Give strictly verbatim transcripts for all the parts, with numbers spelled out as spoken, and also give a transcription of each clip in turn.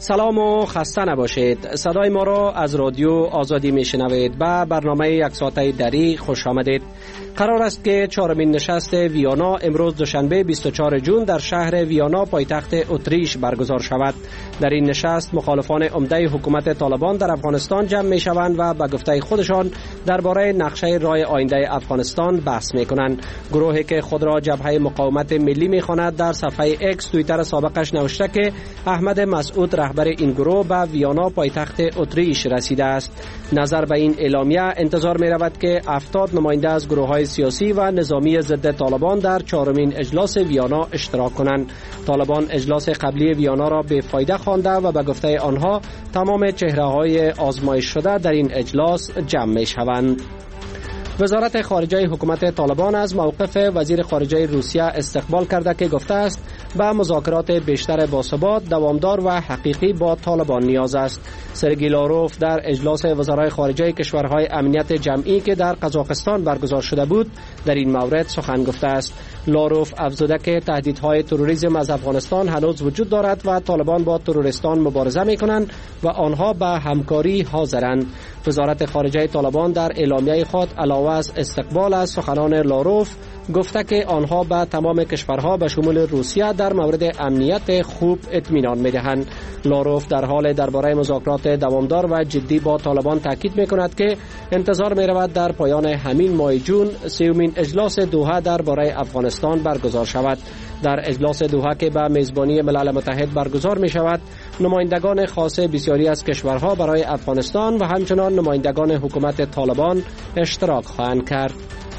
سلام و خسته نباشید. صدای ما را از رادیو آزادی میشنوید. به برنامه یک ساعته دری خوش آمدید. قرار است که چهارمین نشست ویانا امروز دوشنبه بیست و چهارم ژوئن در شهر ویانا پایتخت اتریش برگزار شود. در این نشست مخالفان عمده حکومت طالبان در افغانستان جمع می شوند و به گفته خودشان درباره نقشه راه آینده افغانستان بحث می کنند. گروهی که خود را جبهه مقاومت ملی می خواند در صفحه اکس توییتر سابقش نوشته که احمد مسعود رهبر این گروه به ویانا پایتخت اتریش رسیده است. نظر به این اعلامیه انتظار می رود که هفتاد نماینده از گروه‌های سیاسی و نظامی ضد طالبان در چهارمین اجلاس ویانا اشتراک کنند. طالبان اجلاس قبلی ویانا را بی‌فایده خوانده و به گفته آنها تمام چهره‌های آزمایش شده در این اجلاس جمع می‌شوند. وزارت خارجه حکومت طالبان از موقف وزیر خارجه روسیه استقبال کرده که گفته است به مذاکرات بیشتر باثبات، دوامدار و حقیقی با طالبان نیاز است. سرگئی لاروف در اجلاس وزرای خارجه کشورهای امنیت جمعی که در قزاقستان برگزار شده بود در این مورد سخن گفته است. لاروف افزوده که تهدیدهای تروریسم از افغانستان هنوز وجود دارد و طالبان با تروریستان مبارزه می‌کنند و آنها به همکاری حاضرند. وزارت خارجه طالبان در اعلامیه خود علاوه از استقبال از سخنان لاروف گفته که آنها به تمام کشورها به شمول روسیه در مورد امنیت خوب اطمینان می‌دهند. لاروف در حال درباره مذاکرات دوامدار و جدی با طالبان تاکید می‌کند که انتظار می‌رود در پایان همین ماه جون سومین اجلاس دوحه درباره افغانستان برگزار شود. در اجلاس دوحه که به میزبانی ملل متحد برگزار می‌شود، نمایندگان خاص بسیاری از کشورها برای افغانستان و همچنان نمایندگان حکومت طالبان اشتراک خواهند کرد.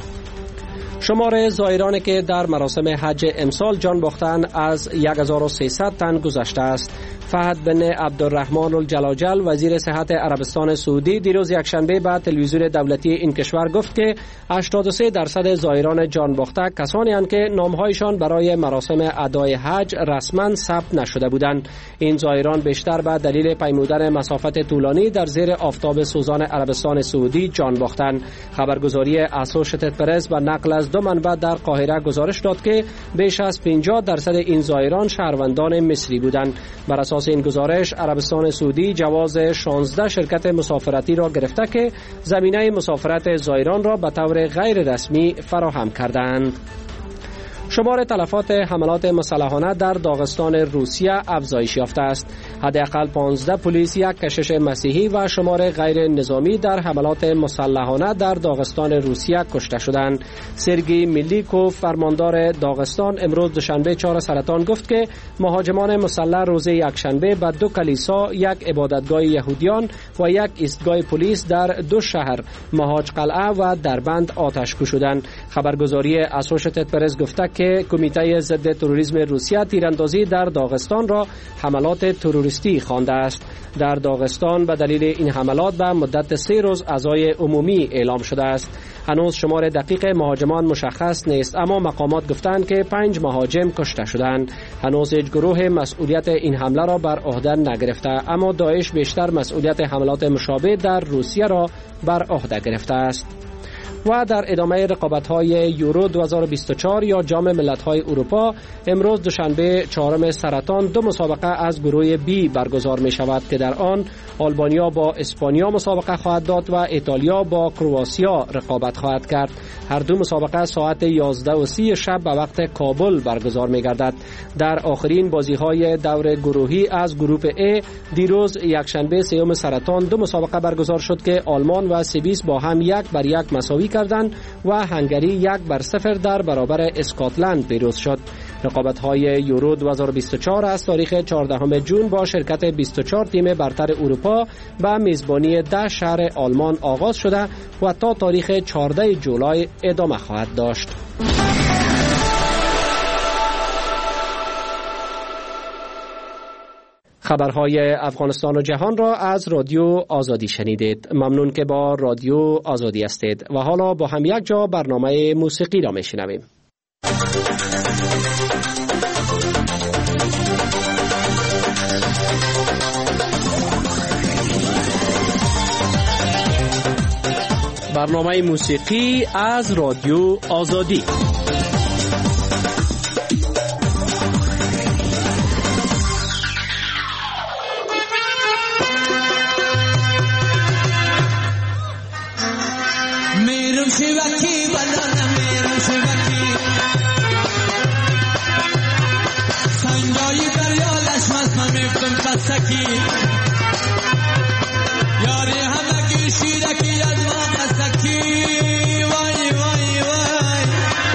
شمار زائرانی که در مراسم حج امسال جان باختند از هزار و سیصد تن گذشته است. فهد بن عبدالرحمن الجلاجل وزیر صحت عربستان سعودی دیروز یکشنبه به تلویزیون دولتی این کشور گفت که هشتاد و سه درصد زائران جان باخته کسانی اند که نامهایشان برای مراسم ادای حج رسما ثبت نشده بودند. این زائران بیشتر به دلیل پیمودن مسافت طولانی در زیر آفتاب سوزان عربستان سعودی جان باختند. خبرگزاری اسوشیتد پرس به نقل از دو منبع در قاهره گزارش داد که بیش از پنجاه درصد این زائران شهروندان مصری بودند. بر اساس این گزارش عربستان سعودی جواز شانزده شرکت مسافرتی را گرفته که زمینه مسافرت زائران را به طور غیر رسمی فراهم کردند. شمار تلفات حملات مسلحانه در داغستان روسیه افزایش یافته است. حداقل پانزده پلیس، یک کشش مسیحی و شمار غیر نظامی در حملات مسلحانه در داغستان روسیه کشته شدند. سرگئی میلیکوف فرماندار داغستان امروز دوشنبه چهار سرطان گفت که مهاجمان مسلح روز یکشنبه به دو کلیسا، یک عبادتگاه یهودیان و یک ایستگاه پلیس در دو شهر مهاج قلعه و دربند آتش کشیدند. خبرگزاری اسوشیتد پرس گفته که کمیته ضد تروریسم روسیه تیراندازی در داغستان را حملات تروریستی خوانده است. در داغستان به دلیل این حملات به مدت سه روز عزای عمومی اعلام شده است. هنوز شمار دقیق مهاجمان مشخص نیست، اما مقامات گفتند که پنج مهاجم کشته شدند. هنوز هیچ گروه مسئولیت این حمله را بر عهده نگرفته، اما داعش بیشتر مسئولیت حملات مشابه در روسیه را بر عهده گرفته است. و در ادامه رقابت‌های یورو دو هزار و بیست و چهار یا جام ملت‌های اروپا امروز دوشنبه چهارم سرطان دو مسابقه از گروه بی برگزار می‌شود که در آن آلبانیا با اسپانیا مسابقه خواهد داد و ایتالیا با کرواتیا رقابت خواهد کرد. هر دو مسابقه ساعت یازده و سی شب به وقت کابل برگزار می‌گردد. در آخرین بازی‌های دور گروهی از گروه ای دیروز یکشنبه سیوم سرطان دو مسابقه برگزار شد که آلمان و سوئیس با هم یک بر یک مساوی کردند و هنگری یک بر صفر در برابر اسکاتلند پیروز شد. رقابت‌های یورو دو هزار و بیست و چهار از تاریخ چهاردهم ژوئن با شرکت بیست و چهار تیم برتر اروپا به میزبانی ده شهر آلمان آغاز شده و تا تاریخ چهاردهم جولای ادامه خواهد داشت. خبرهای افغانستان و جهان را از رادیو آزادی شنیدید. ممنون که با رادیو آزادی هستید و حالا با هم یک جا برنامه موسیقی را میشنویم. برنامه موسیقی از رادیو آزادی. میرم شیوکی بلانه میرم شیوکی سنجای دریا لشمز من میفتم قصکی یاری همکی شیرکی از ما قصکی وای وای وای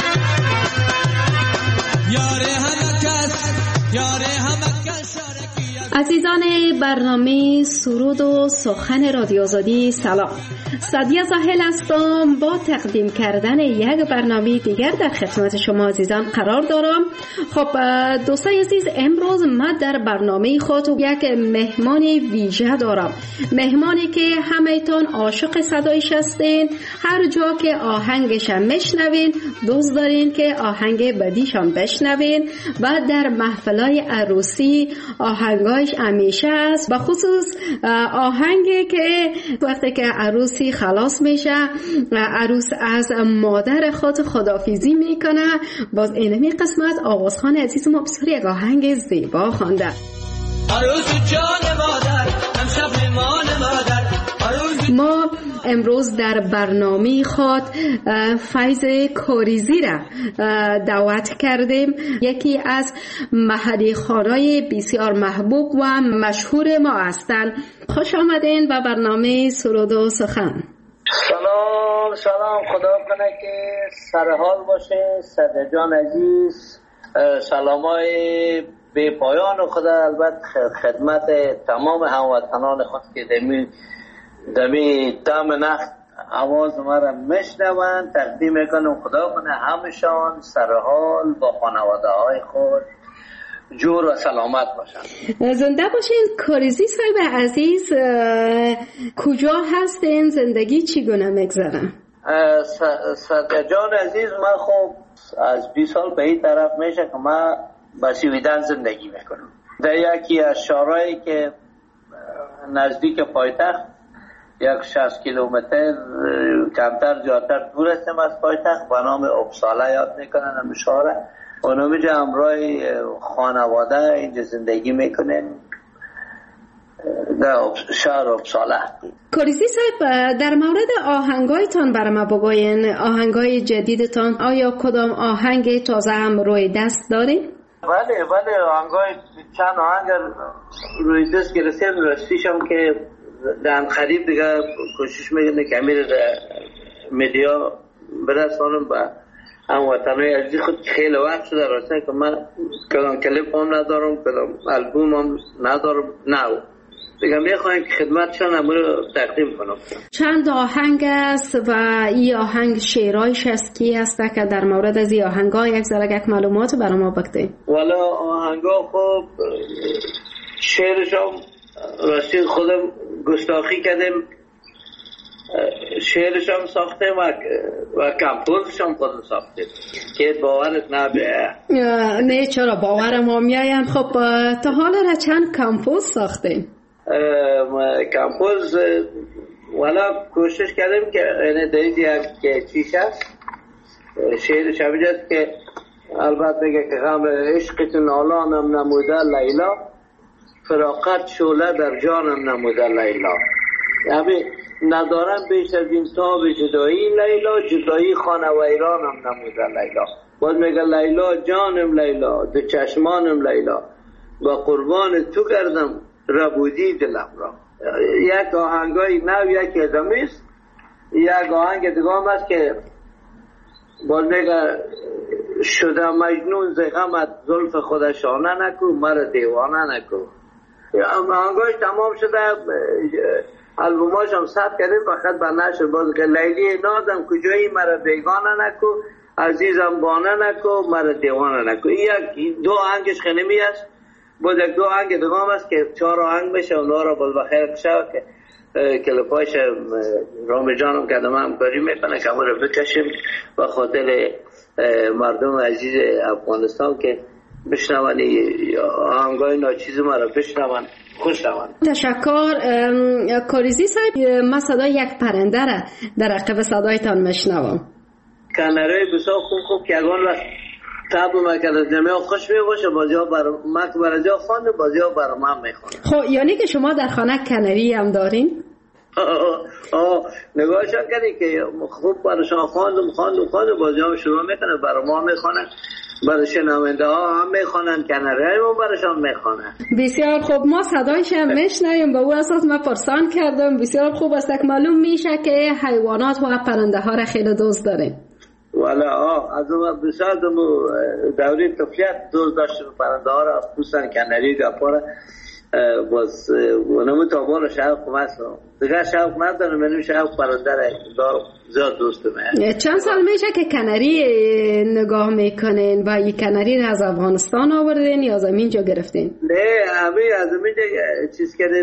یاری همکس یاری همکس شارکی. عزیزان برنامه سرود و سخن رادیو آزادی سلام. سعدیه زاهل هستم. با تقدیم کردن یک برنامه دیگر در خدمت شما عزیزان قرار دارم. خب دوستای عزیز، امروز ما در برنامه خود یک مهمان ویژه دارم، مهمانی که همه‌تان عاشق صدایش هستین، هر جا که آهنگش میشنوین دوست دارین که آهنگ بدیشان بشنوین و در محفلای عروسی آهنگایش همیشه است، به خصوص آهنگی که وقتی که عروسی خلاص میشه عروس از مادر خود خدافیزی میکنه، باز اینمی قسمت آوازخوان عزیز ما بسیار یک آهنگ زیبا خوانده. عروس جان مادر همشب میمان مادر. ما امروز در برنامه خود فیض کوریزی را دعوت کردیم، یکی از محلی خوانای بسیار محبوب و مشهور ما هستند. خوش آمدین به برنامه سرود و سخن. سلام سلام، خدا کنه که سرحال باشه صدر جان عزیز. سلامای به پایان خدا البته خدمت تمام هموطنان خود که دمی دمی دم نخت آواز ما را میشنوند تقدیم میکنم. خدا کنه همشان سرحال با خانواده های خود جور و سلامت باشن. زنده باشین. کوریزی صاحب عزیز، کجا هستین؟ زندگی چگونه میگذره؟ صدر جان عزیز، من خب از بیست سال به این طرف میشه که من با سویدن زندگی میکنم، در یکی از شهرهایی که نزدیک پایتخت یک شصت کیلومتر کمتر جاتر دور هستم از پایتخت، به نام اپسالا یاد میکنن هم شهره. اونو میجا همراه خانواده اینجا زندگی میکنن در شهر اپسالا. کوریزی صاحب، در مورد آهنگایتان برای ما بگوین، آهنگای جدیدتان، آیا کدام آهنگ تازه هم روی دست دارین؟ بله بله، آهنگای چند آهنگ روی دست گرفتیم، راستیش هم که در قریب دیگه کوشش میکنه که امیر میدیا برسانم به هموطنای عزیز خود. خیلی وقت شده راستن که من کلام کلیپ هم ندارم، کلام البوم هم ندارم، نه دیگه میخوایم که خدمتشان هم رو تقدیم کنم. چند آهنگ است و این آهنگ شعرهایش است کی است که در مورد از این آهنگا یک ذره یک معلومات برای ما بگید؟ والا آهنگا خب شعرش هم راستی خودم گستاخی کردم، شعرش هم ساختم و, و کمپوزش هم خودم ساختم که باورت نبیه. نه چرا باورم هم میاین. خب تا حالا را چند کمپوز ساختیم؟ کمپوز والا کوشش کردم که اینه دیدی هم که چیش هست شعرش هم جست که البته میگه که غم عشقتون آلانم نموده لیلا، فراقت شعله در جانم نموده لیلا. یعنی ندارم بیش از این تاب جدایی لیلا، جدایی خانه ویرانم نموده لیلا. باز میگه لیلا جانم لیلا، دو چشمانم لیلا، با قربان تو کردم ربودی دلم را. یک آهنگای نو یکی ادامه است. یک آهنگ دیگه هم است که باز میگه شده مجنون ز غمت زلف خودشانه نکو، مرا دیوانه نکو. آهنگاش تمام شده، البوماش هم ثبت کردیم، فقط به نشر باز که لیلی نازم کجایی مرا بیگانه نکو، عزیزم بانه نکو، مرا دیوانه نکو. یک دو آهنگش خنمی است. باز یک دو آهنگ دیگه هم است که چهار آهنگ بشه، اونها را باز بخیر بشه که کلپاش رام جانم که دم هم کاری میکنه که رو بکشیم و خاطر مردم عزیز افغانستان که بشنون آهنگای ناچیز ما را بشنون، خوش شون. تشکر کوریزی صاحب. من صدای یک پرنده را در عقب صدایتان میشنوم. کناره بسیار خوب خوب که اگان وقت تاب ما که از جمعه خوش می باشه، بازی ها بر ما که برای جا خوانده، بازی ها برای من میخوانه. خب یعنی که شما در خانه کنری هم دارین؟ نگاهشان کردی که خوب براشان خواندم خواندم خواندم بازی هم شروع میکنه برای ما میخوانن، برای شنونده ها هم میخوانن، کناره هم براشان میخوانن. بسیار خوب، ما صدایش هم میشنویم. به او اساس من پرسان کردم. بسیار خوب است که معلوم میشه که حیوانات و پرنده ها را خیلی دوست داریم. والا آه از اون بسیار دمو دوری طفلیت دوست داشتم پرنده ها را، خصوصا کناری گپاره باز ونمو تابار شوق مستم دیگه شوق ندارم، منو شوق پرنده را زیاد دوستم. چند سال میشه که کناری نگاه میکنین و این کناری را از افغانستان آوردین یا از اینجا گرفتین؟ نه همین از اینجا چیز کردیم،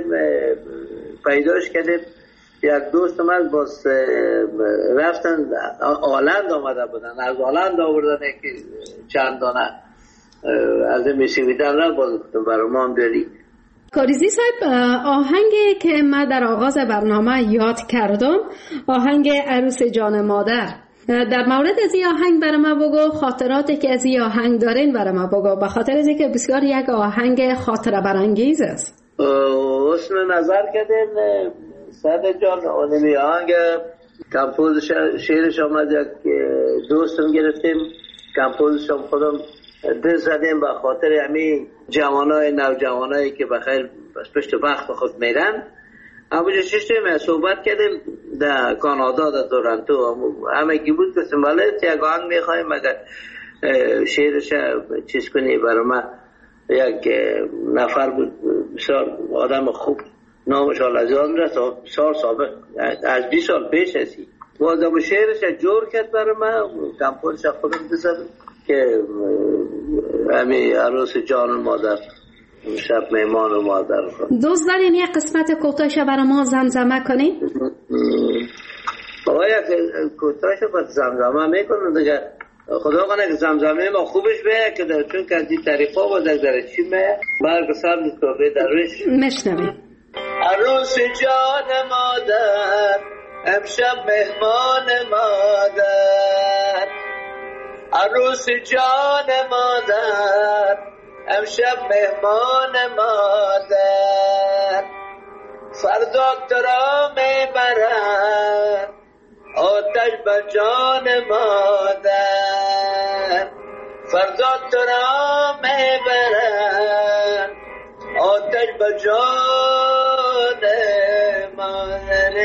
پیداش کردیم. یک دوست من باز رفتن آلند آمده بودن، از آلند آوردن که چند دانه از این میشویدن را باز برای ما هم داری. کاریزی صاحب، آهنگی که من در آغاز برنامه یاد کردم آهنگ عروس جان مادر، در مورد از این آهنگ برای من بگو، خاطراتی که از این آهنگ دارین برای من بگو، به خاطر از اینکه بسیار یک آهنگ خاطره برانگیز است. حسن نظر کردیم ساده جان، اونمی آهنگ کمپوز شعرش آمد، یک دوستم گرفتیم کمپوزش هم خودم دل زدیم به خاطر همین جوانای نوجوانایی که بخیر پشت وقت خود میرن. همونجا ششتیم صحبت کردیم در کانادا در تورنتو، همه کی بود که ولی یک آهنگ میخوایم مگر شعرش چیز کنی برای من. یک نفر بود بسیار آدم خوب، نامش آلزان رست سال سابق از بیست سال پیش هستی، بازم شعرش جور کرد برای من، کمپوزش خودم بزدم که همین عروس جان مادر، شب میمان و مادر. دوست دارین یک قسمت کوتاهش برای ما زمزمه کنین؟ بابا یک کوتاهش باید زمزمه میکنم دیگه. خدا کنه که زمزمه ما خوبش به که در چون که از این طریقا باید در چی مه برگ سر توبه دروش مشنویم. عروس جان مادر امشب مهمان مادر، عروس جان مادر امشب مهمان مادر، فردا تو را میبرن آتش به جان مادر، فردا تو را میبرن آتش به جان مادر.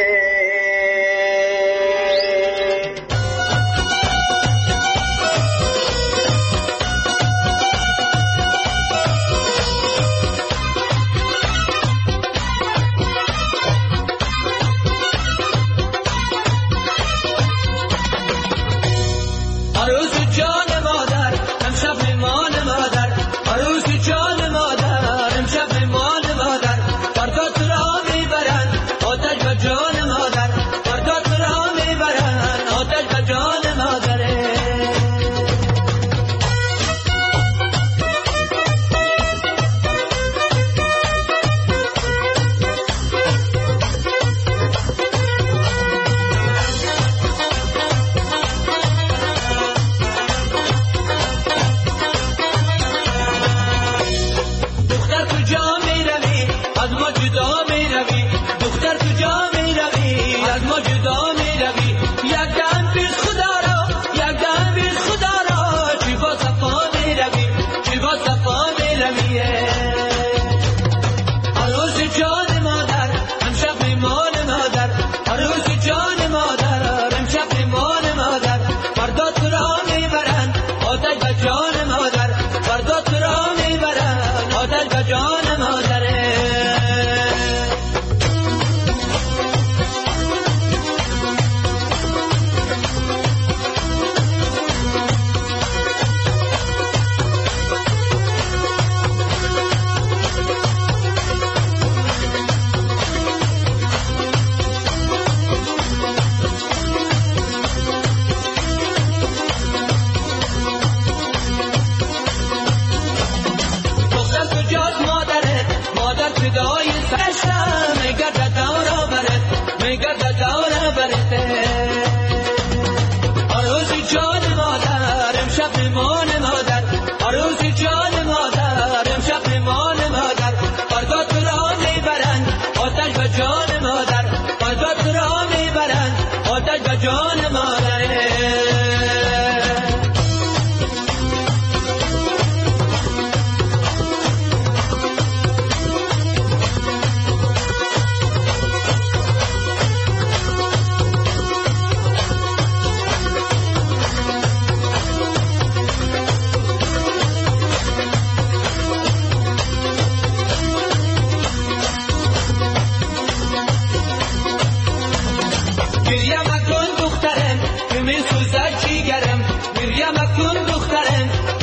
فردا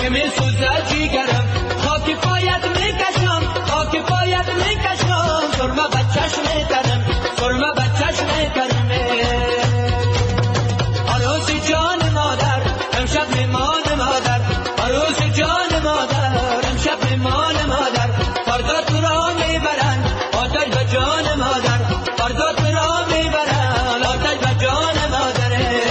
که می سوزد جیگرم خاک پایت میکشم خاک پایت میکشم سرمه بچش میترم سرمه بچش میترم عروس جان مادر امشب میمان مادر عروس جان مادر امشب میمان مادر فردا تو را میبرن آتش به جان مادر فردا تو را میبرن آتش به جان مادر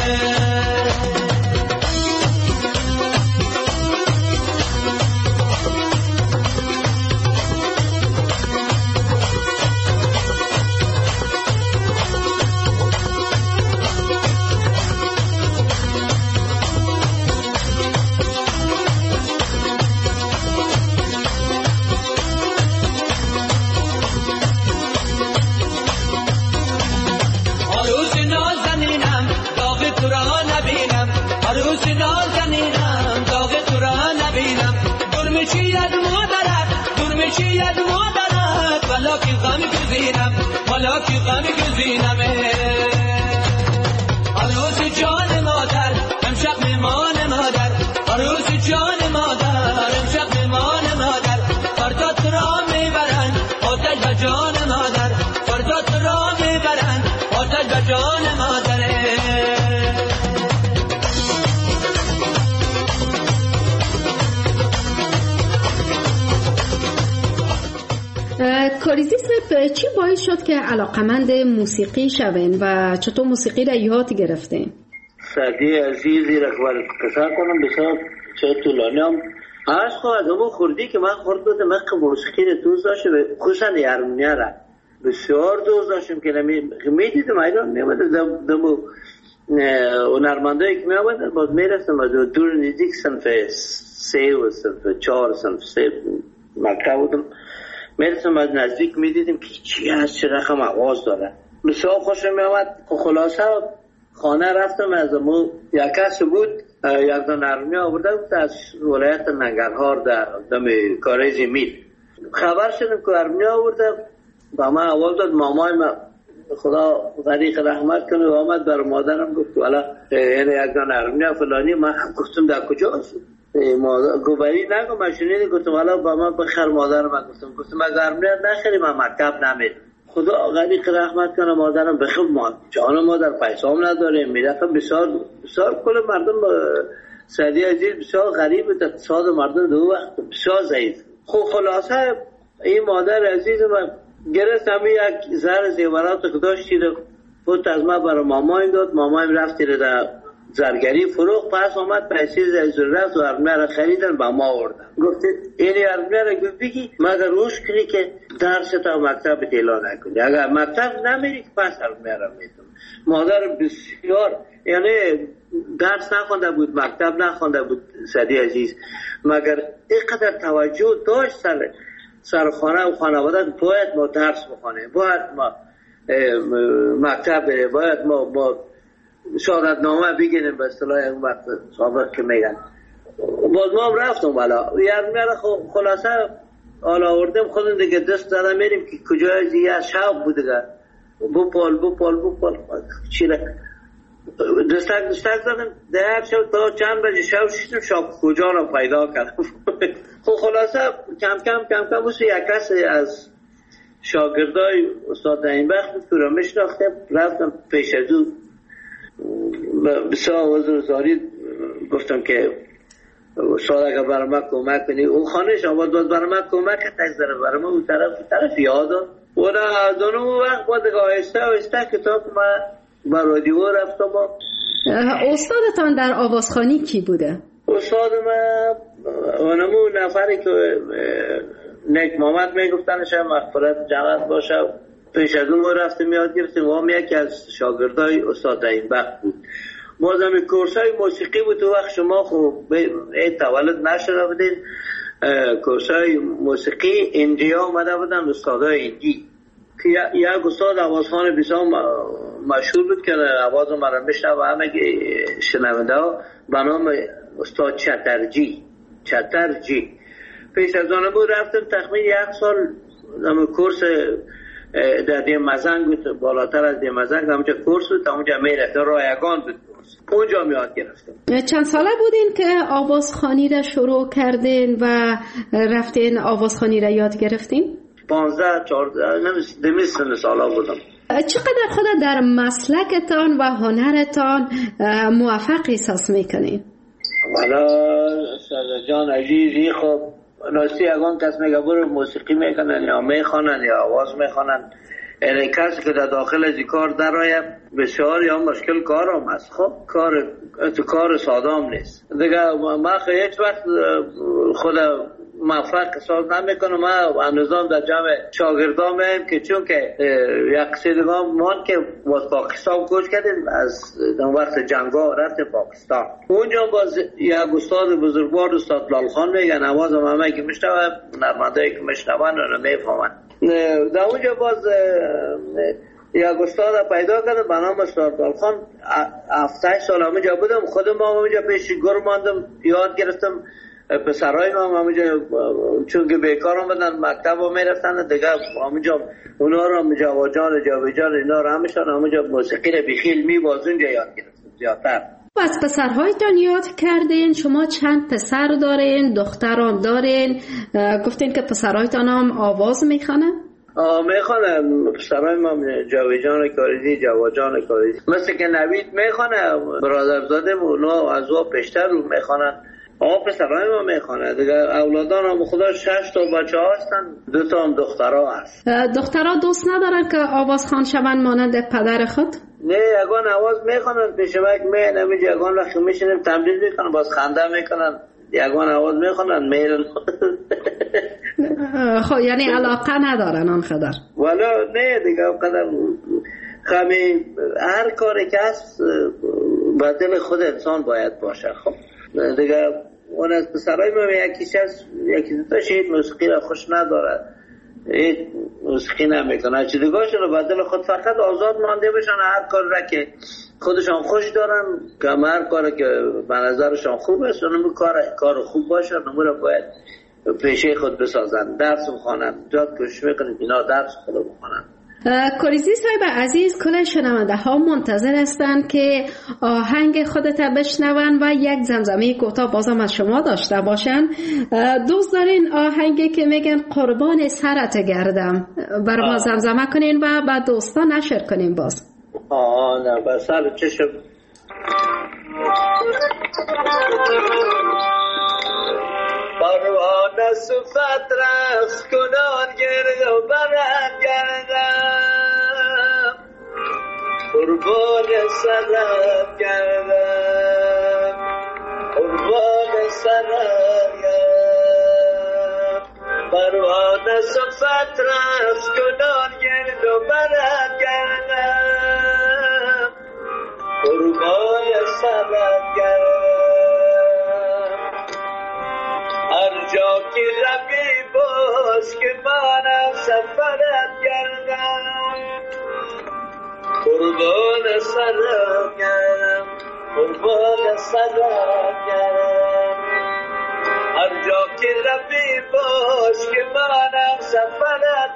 چیت مادرت ولی غم گزینم ولی غم گزینم عروس جان مادر امشب میمان مادر عروس جان مادر امشب میمان مادر فردا تو را میبرن آتش به جان مادر فردا تو را میبرن آتش به جان مادر کاریزی صاحب چی باعث شد که علاقمند موسیقی شوین و چطور موسیقی را یاد گرفتین؟ سعدی عزیزی را که قصه کنم بسیار چه طولانی هم از خواهد همون خوردی که من خورد بودم من که موسیقی را دوست داشتم خصوصا هرمونیا را بسیار دوست داشتم که می دیدم ایران می آمده دمو هنرمندایی که می آمده باز می رفتم از دور نزدیک صنف سه و صنف چهار صنف سه مکتب بودم میرسم از نزدیک میدیدیم که چی هست چه رقم آواز داره بسیار خوشم میامد. خلاصه خانه رفتم از امو یک کس بود یک دان هرمونیا آورده بود از ولایت ننگرهار در دم کاریزی میل خبر شدم که هرمونیا آورده با من آواز داد. مامای من خدا غریق رحمت کنه و آمد بر مادرم گفت والا یعنی یک دان هرمونیا فلانی. من گفتم در کجاست مادر گوبری نگو ماشینی گفتم والا با من بخیر مادرم. من گفتم گفتم اگر هرمونیا نخری من مکتب نمیرم. خدا غریق رحمت کنه مادرم بخیر ما جان مادر پیسام نداره میرفتم. بسیار بسیار کل مردم سعدی عزیز بسیار غریب بود. اقتصاد مردم دو وقت بسیار ضعیف. خب خلاصه این مادر عزیز من گرفت همین یک زر زیورات که داشتی رو بود از ما برای مامایم داد. مامایم رفتی رو در زرگری فروخ پس آمد پیسی زیورات و هرمونیا رو خریدن با ما آوردن. گفت این هرمونیا رو گفت بگی مگر روش کنی که درس تا مکتب اعلان نکنی. اگر مکتب نمیری پس هرمونیا رو میتون. مادر بسیار یعنی درس نخونده بود مکتب نخونده بود سعدی عزیز مگر اینقدر توجه داشت سر سر خانه و خانواده باید ما درس بخونیم باید ما مکتب بریم باید ما با شهادتنامه بگیریم به اصطلاح اون وقت سابق که میگن. باز ما هم رفتم والا یعنی خلاصه حالا آوردیم خودم دیگه دست دادم میریم که کجای دیگه شوق بود دیگه بپال بپال بپال چی را دستک دستک دادم در شب تا چند بجه شب شیدم شب کجا را پیدا کردم. خب خلاصه کم کم کم کم بسید یک کسی از شاگردای استاد اینبخت بود که را میشناختم رفتم پیش از او بسیار حضور زاری گفتم که استاد اگر برای من کمک کنی اون خانهش آباد باز برای من کمک تکذاره برای من اون طرف طرف یادم و از اون وقت با دیگه آهسته آهسته کتاب من با رادیو رفتم. استادتان در آوازخوانی کی بوده؟ استاد من اونمو نفری که نیک محمد میگفتنش مغفرت جمعت باشه پیش از اون رفتم یاد گرفتیم و هم یکی از شاگردای استاد اینبخت بود. بازم کورسای موسیقی بود تو وقت شما خب این تولد نشده بودین کورسای موسیقی اینجا آمده بودن استادای اینجی که یک استاد آوازخوان بسیار مشهور بود که آواز من را میشنوه همه شنونده ها به نام استاد چترجی چترجی. پیش از آن بود رفتم تخمین یک سال کورس در دیم مزنگ بود بالاتر از دیم مزنگ همونجا کورس بود همونجا میرفت رایگان بود اونجا یاد گرفتم. چند ساله بودین که آوازخوانی را شروع کردین و رفتین آوازخوانی را یاد گرفتین؟ پانزده چهارده نمیستن ساله بودم. چقدر خود در مسلکتان و هنرتان موفق احساس میکنین؟ والا جان عزیزی خب راستی اگان کس میگه برو موسیقی میکنن یا میخوانن یا آواز میخوانن، یعنی کسی که در داخل از کار در آید بسیار یا مشکل کار هم هست. خب کار تو کار سادام نیست دیگه. ما هیچ وقت خود موفق احساس نمیکنم. ما نظام در جمع شاگردام هم که چون که یک سیدگام مان که باز پاکستان کوچ کردیم از وقت جنگا رفت پاکستان. اونجا باز یک استاد بزرگوار استاد لالخان میگن آواز همه که میشنوه نرمنده که میشنون رو میفهمن. در اونجا باز یک استاد پیدا کردم به نام استاد لالخان. هفته سال همونجا بودم، خودم همونجا پیش گر ماندم، یاد گرفتم. پسرای ما همونجا چون که بیکار آمدن مکتب ها میرفتن دیگه، همونجا اونا رو همونجا واجان جاویجان اینا رو همشان همونجا موسیقی رو بخیل می باز اونجا یاد گرفتم زیادتر. و از پسرهایتان یاد کردین، شما چند پسر دارین؟ دخترام دارین؟ گفتین که پسرهایتان هم آواز میخوانن؟ آه میخوانه. پسرهای ما جاویجان کاریدی، جواجان کاریدی، مثل که نوید میخوانه، برادرزاده اونا از او پیشتر رو میخوانن. آه پسرهای ما میخوانه دیگه. اولادان هم خدا شش تا بچه ها هستن، دو تا هم دخترها هست. دخترها دوست ندارن که آواز خوان شون مانند پدر خود؟ نه اگان آواز میخوانن پیشوک می نمیجه اگان وقتی میشنیم تمرین میکنن باز خنده میکنن. یگان آواز میخوانن میرن. خب یعنی علاقه ندارن آن خدر؟ والا نه دیگه قدر خمی هر کاری که هست با دل خود انسان باید باشه. خب دیگه اون از پسرهای ما یکیش هست یکی دوتا شهید موسیقی را خوش نداره، هیچ موسیقی نمیکنه. چی دیگه شده با دل خود فقط آزاد مانده بشن، هر کار را که خودشان خوش دارن که هر کاری که به نظرشان خوب است اونم کار کار خوب باشه اونم را باید پیشه خود بسازن. درس بخوانن، جاد کوشش میکنن اینا درس خود بخوانن. کوریزی صاحب عزیز، کل شنونده ها منتظر هستند که آهنگ خودت بشنون و یک زمزمه کوتاه بازم از شما داشته باشن. دوست دارین آهنگی که میگن قربان سرت گردم بر ما زمزمه کنین و با دوستان نشر کنین باز؟ آه نه با سر چشم. پروانه صفت رقص کنان گرد و برم گردم، قربان سرم گردم، قربان سرم گردم. پروانه صفت رقص کنان گرد و برم گردم، قربان سرم گردم. هر جا که رفی باز که منم سفرت گردم، قربان سرم گردم، قربان سرم گردم. هر جا که رفی باز که منم سفرت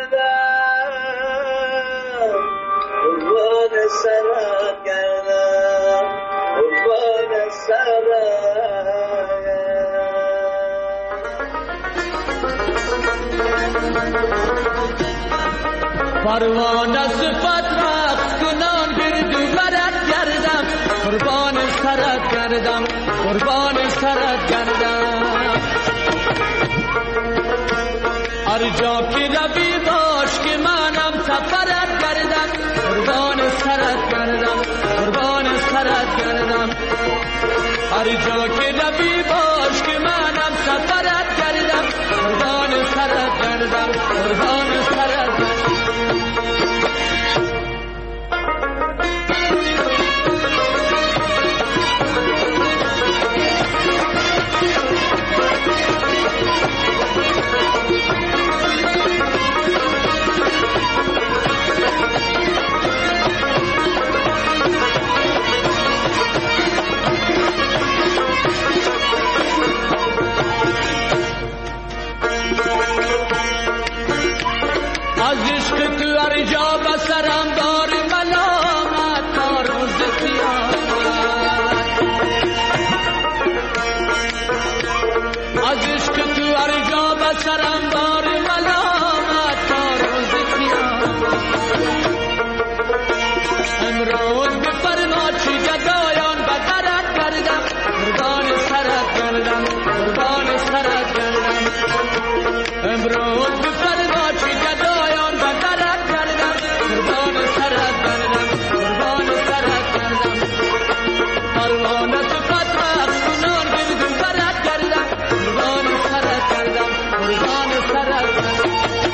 گردم، قربان سرم گردم، قربان سرم گردم. پروانه صفت رقص کنان گرد و برت گردم، قربان سرت گردم، قربان سرت گردم. هر جا که روی باش که منم سفرت گردم، قربان سرت گردم، قربان سرت گردم. هر جا که روی باش که منم سفرت گردم، قربان سرت گردم، قربان سرت گردم. از عشق تو هر جا بس به سرم بار ملامت تا روز قیامت. امروز بفرما چی گدایان به درت گردم، قربان سرت گردم، قربان سرت گردم. امروز بفرما چی گدایان به درت گردم، قربان سرت گردم، قربان سرت گردم. پروانه صفت رفتونان گردو برت گردم، قربان سرت گردم، قربان سرت گردم.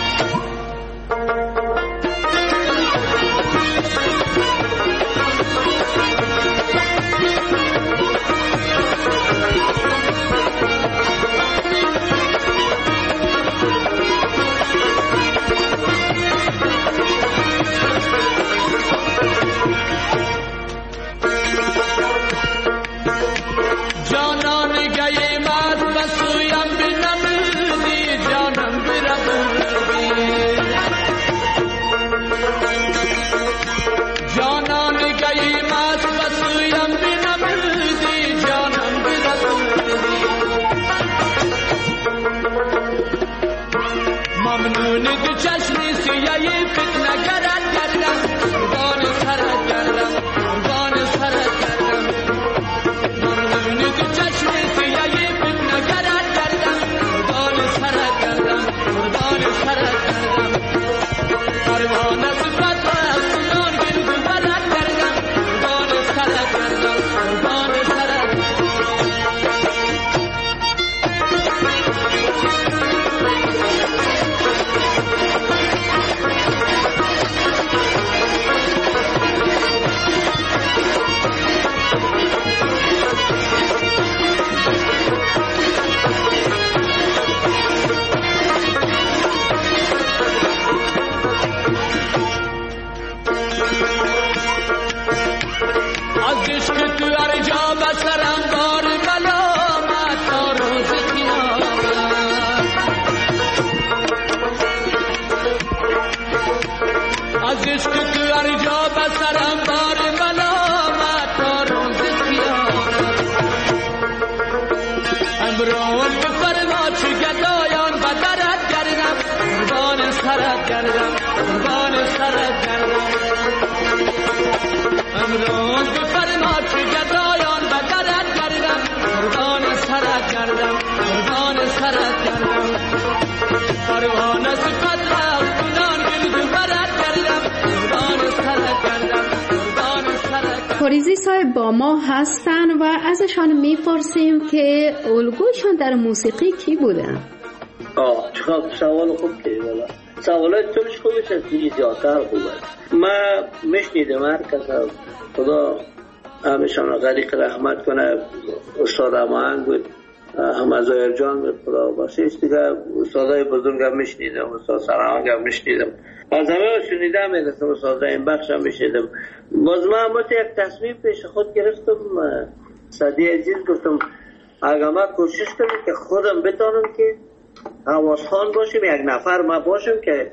پاریزی صاحب با ما هستن و ازشان میپرسیم که الگوشان در موسیقی کی بودن؟ آه چقدر سوال خوب که والا سوالات توش خوبش از دیگه زیادتر خوبه. من میشنیدم هر کس خدا همشان غریق رحمت کنه، استاد هماهنگ بود، احمد ظاهر جان بود، خدا بخشش دیگه استادای بزرگم میشنیدم، استاد سرهنگم میشنیدم، از همه شنیدم میگستم، استاد این بخشم میشنیدم. باز من اما یک تصمیم پیش خود گرفتم، صدی عزیز گفتم اگر من کوشش کنم که خودم بتانم که حواسخان باشم، یک نفر ما باشم که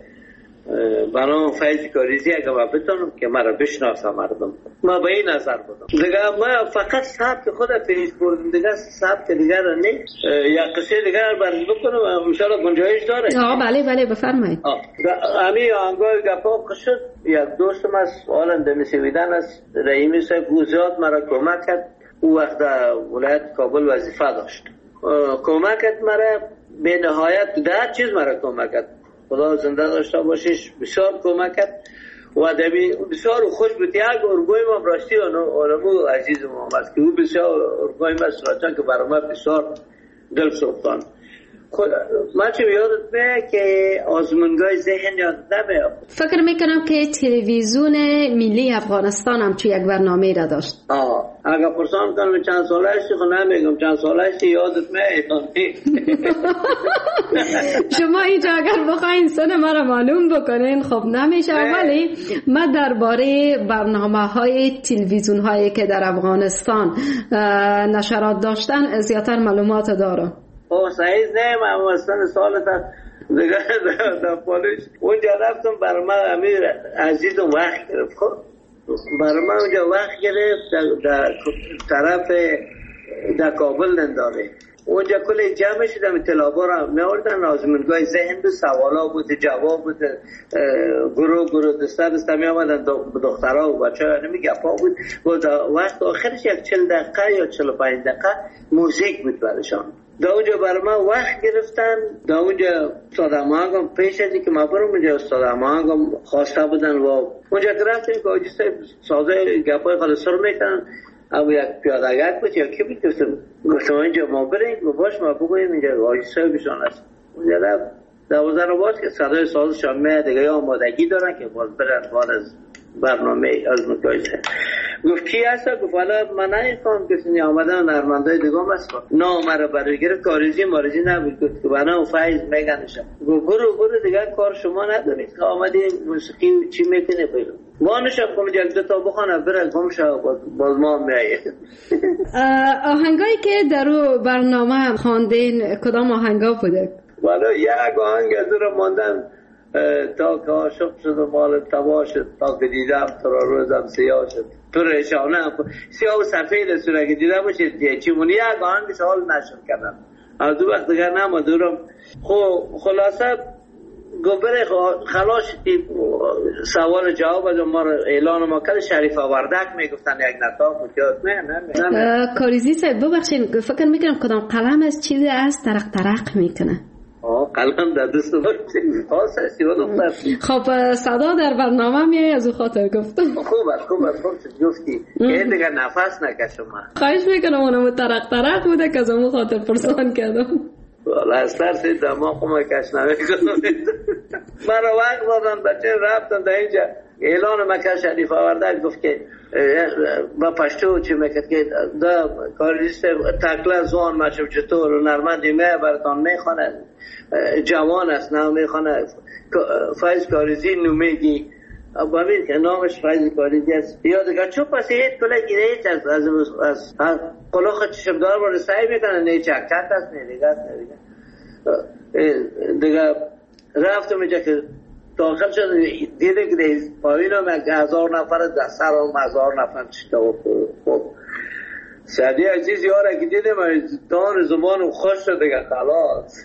بنام فیض کاریزی اگر من بتانم که مرا بشناسم مردم، ما به این نظر بودم دیگه. ما فقط سبک خود پیش بردم دیگه، سبک دیگر را نه. یک قصه دیگر برمی بکنم انشاءالله گنجایش داره. آه بله بله بفرمایید. امی آنگاه گپا کشد یک دوستم از آلن دمی سویدن از رحیمی صاحب زیاد مرا کمک کرد. او وقت در ولایت کابل وظیفه داشت، کمک کرد مرا به نهایت ده چیز مرا کمک کرد، خدا زنده داشته باشیش، بسیار کمک کرد و دبی بسیار خوش بود. یک ارگوی ما راستی آنمو عزیز محمد که او بسیار ارگوی ما سراچان که برای ما بسیار دل سوختان. من چه یادت میاد که آزمونگاه ذهن یادت نمیاد. فکر میکنم که تلویزیون ملی افغانستان هم چه یک برنامه را داشت. آه اگر پرسان کنم چند ساله هستی خب نمیگم چند ساله هستی یادت میاد. شما اینجا اگر بخواین سن مرا معلوم بکنین خب نمیشه، ولی من درباره برنامه های تلویزیون هایی که در افغانستان نشرات داشتن زیادتر معلومات دارم. او صحیح نه، من واسطن سال تا دیگه در پالیش اونجا رفتم، برای من امیر عزیزم وقت گرفت، خب برای من اونجا وقت گرفت در طرف در کابل ننداره. اونجا کل جمع شدم طلابا را می‌آوردن آزمونگاه ذهن بود، سوالا بود، جواب بود، گروه گروه دسته دسته می‌آمدن دخترها و بچه‌ها نمی گپا بود. و وقت آخرش یک چهل دقیقه یا چهل و پنج دقیقه موزیک بود برشان. دا اونجا بر من وقت گرفتن. دا اونجا استاد هماهنگم پیش از که ما برم اونجا استاد هماهنگم خواسته بودن و اونجا رفتیم که آجی صاحب سازه گپای خود سر میکنن. اما یک پیاده‌گرد بود یا کی بود گفتم گفتم اینجا ما بریم و باش ما بگویم اینجا آجی صاحبشان هست. اونجا رفت دوازده رو باز که صدای سازشان میاد دیگه یا آمادگی دارن که باز برن بعد از برنامه از مکایسه. گفت کی هست؟ گفت حالا من نمی‌فهم کسی آمدن نرمندای دیگه هم هست. نام رو برای گرفت کاریزی ماریزی نبود. گفت که بنا و فایز میگنشم. گفت برو برو دیگه کار شما ندارید که آمدی موسیقی چی میکنه پیدا. ما نشم کنم یک دو تا بخونه بره گم شو باز ما میایه. آهنگایی که در برنامه خواندین کدام آهنگا بوده؟ والا یک آهنگ از رو ماندم تا که عاشق شد و مال تباه شد تا که دیدم تو را روزم سیاه شد تو رشانه سیاه و سفید است را که دیدم باشید چیمونی یک آهنگ سوال نشد کردم از دو وقت دیگر نما دورم خب خلاصه گوبره خلاص سوال جواب از ما اعلان ما کرد شریف وردک میگفتن یک نطاق بود نه نه نه کاریزی صاحب ببخشید فکر میکنم کدام قلم از چیزی از ترق ترق میکنه. آه قلم در دست داشت. خب صدا در برنامه میای از او خاطر گفتم. خوب است خوب است خوب گفتی که دیگه نفس نکشم. خواهش میکنم اونم ترق ترق بوده که از اون خاطر پرسان کردم. والا از ترس دماغ کمکش نمیکنم. من رو وقت دادن بچه رفتن در اینجا اعلان مکه شریف آورده گفت که با پشتو چی میکرد که دا کاریست تکله زوان مچم چطور نرمندی میه براتان میخونه جوان است نه میخونه فایز کاریزی نومیگی ببین که نامش فایز کاریزی است یا دیگه چون پس هیت کله گیره هیچ از از از قلوخ چشمدار باره سعی میکنه نه چکت است نه دیگه است نه دیگه دیگه رفتم اینجا که داخل شد دیده که پایین هم یک هزار نفر در سر هم هزار نفر چیده و خب سعدی عزیز یاره که دیده من دان زمان خوش شد دیگه خلاص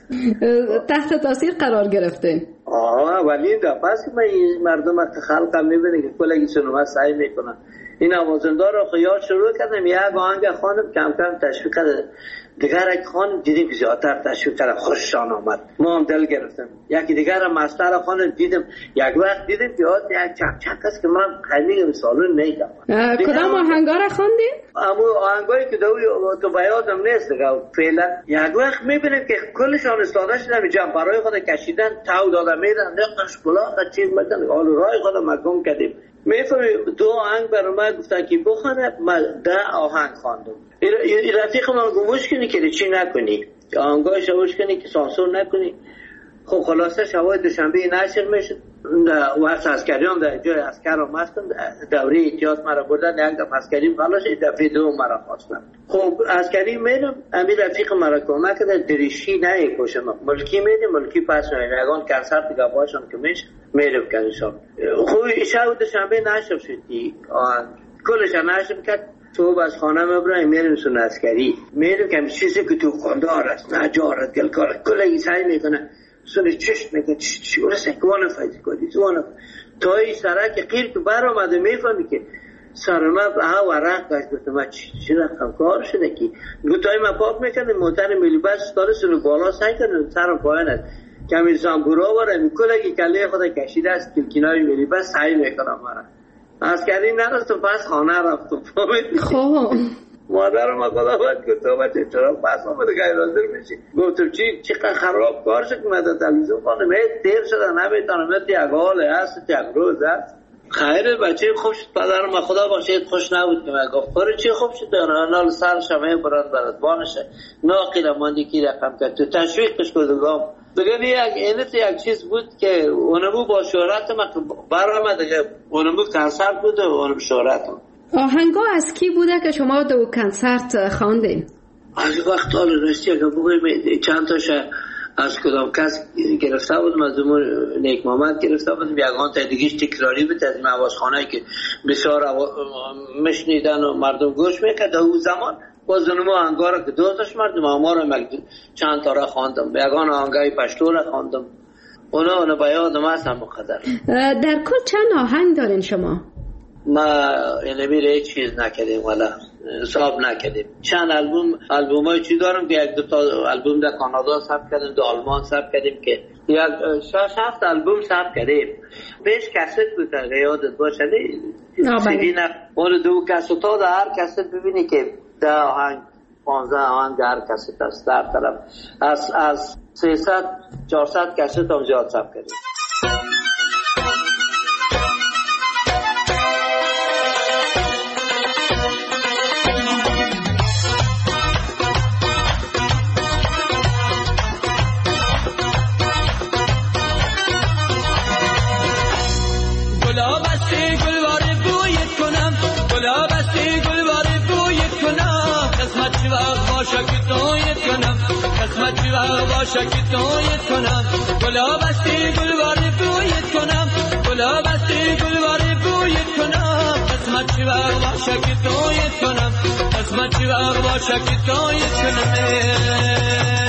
تحت تاثیر قرار گرفته. آه ولی ده پس که من مردم وقت خلقم میبینه که کلگی سنومه سعی میکنن این آوازندار رو خیال شروع کردم یک آهنگ خواندم کم کم تشویق کرده دیگر یک خانم دیدیم که زیادتر تشویق کرده خوششان آمد ما هم دل گرفتم یکی دیگر مستر خانم دیدم یک وقت دیدیم که یک چک چک است که من خیلی مثالون نیدم. کدام آهنگا را خواندیم؟ اما آهنگایی که دوی تو بیادم نیست دیگه فعلا یک وقت میبینیم که کلشان استاده شدن جمع برای خود کشیدن تاو داده میدن نقش بلاغ چیز میدن حال رای خود مگم کردیم میفهمیم دو آهنگ برای من گفتن که بخونه من ده آهنگ خواندم. این رفیق من گموش کنی که چی نکنی آهنگای شوش کنی که سانسور نکنی. خب خلاصه شوای دوشنبه نشر میشد وقت عسکریان در جای عسکر هم هستن دوره احتیاط مرا بردن یک دفعه عسکریم خلاص دفعه دو مرا خواستن. خب عسکری میرم امیر رفیق مرا کمک کرده دریشی نه کشم ملکی میدیم ملکی پس نگان کنسرت دیگه باشم که میشه میرم کنشان. خب شب دوشنبه نشر شدی کلش نشر کرد تو از خانه مبرای میرم سن عسکری میرم که چیزی که تو خاندار است نجارت گلکار کلی سعی میکنه سن چشت میکنه چی ورسه کوانه فایده کنی زوانه تا این سرک قیر که بر آمده میفهمی که سرما به ها ورق گشت گفتم من چی رقم کار شده که گوتای ما پاک میکنه موتر میلی بس داره سنو بالا سعی کنه سرم پایین است کمی زنبورا واره میکلگی کله خدا کشیده است کلکینای میلی بس سعی میکنم مرا عسکری نداشتم پس خانه رفتم. خب مادر ما خدا باید که تو بچه چرا پس آمده که ایرازر میشی گفتم چی چقدر خراب کار شد که من در تلویزیون خانم هیچ دیر شده نمیتونم یک حال هست یک روز هست خیره بچه خوب شد پدر ما خدا باشید خوش نبود که من گفت کاری چی خوب شد نال سر شمه براد براد بانشه ناقی را ماندی کی رقم کرد تو تشویقش کدگام دیگه یک اینت یک چیز بود که اونمو با شهرت من برام دیگه اونمو کنسرت بود و اونم شهرت آهنگا از کی بوده که شما دو کنسرت خواندین؟ از وقت حال رسیه که بگویم چند تاش از کدام کس گرفته بودم از اون نیک محمد گرفته بودم یک آن تا دیگهش تکراری بود از این آوازخانه که بسیار مشنیدن و مردم گوش میکرد اون زمان باز نمو آهنگار که دوستش مردم ما رو چند تا را خواندم، یگان آهنگای پشتو را خواندم، اونا اونا به یادم هستم مقدر. در کل چند آهنگ دارین شما؟ ما اینمی هیچ چیز نکردیم ولی حساب نکردیم. چند البوم البوم های چی دارم که یک دو تا البوم در کانادا ثبت کردیم، در آلمان ثبت کردیم که یک شش هفت البوم ثبت کردیم. پیش کست بود اگه یادت باشه سیدی نه اون دو کست ها در هر کست ببینی که ده آهنگ پانزده آهنگ در هر کست است در طرف از از سیصد چهارصد کست هم زیاد ثبت کردیم. قسمت وقت باشه که تویت کنم گلاب استی گلواری بویت کنم گلاب استی گلواری بویت کنم قسمت وقت باشه که تویت کنم قسمت وقت باشه که تویت کنم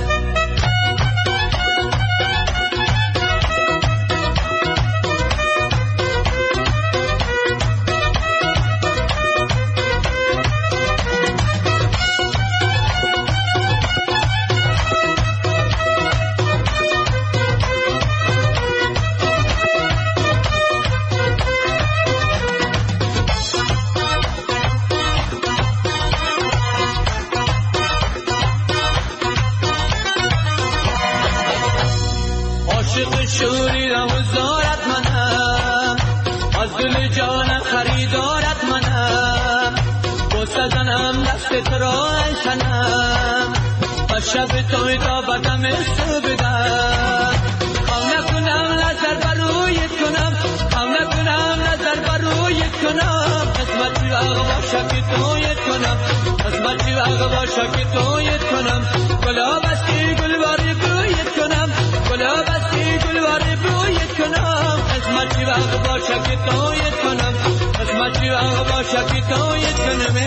شوری را وزارت منم از دل جان خریدارت منم بوسه زنم دست تو را انشنم و شب توی تا بدم سو بدم خم نکنم نظر برویت کنم خم نکنم نظر برویت کنم قسمتی وقت باشه که تویت کنم قسمتی وقت باشه که تویت کنم گلاب استی گلباری بویت کنم گلاب استی گلباری بویت کنم قسمتی وقت باشه که تویت کنم قسمتی وقت باشه که تویت کنم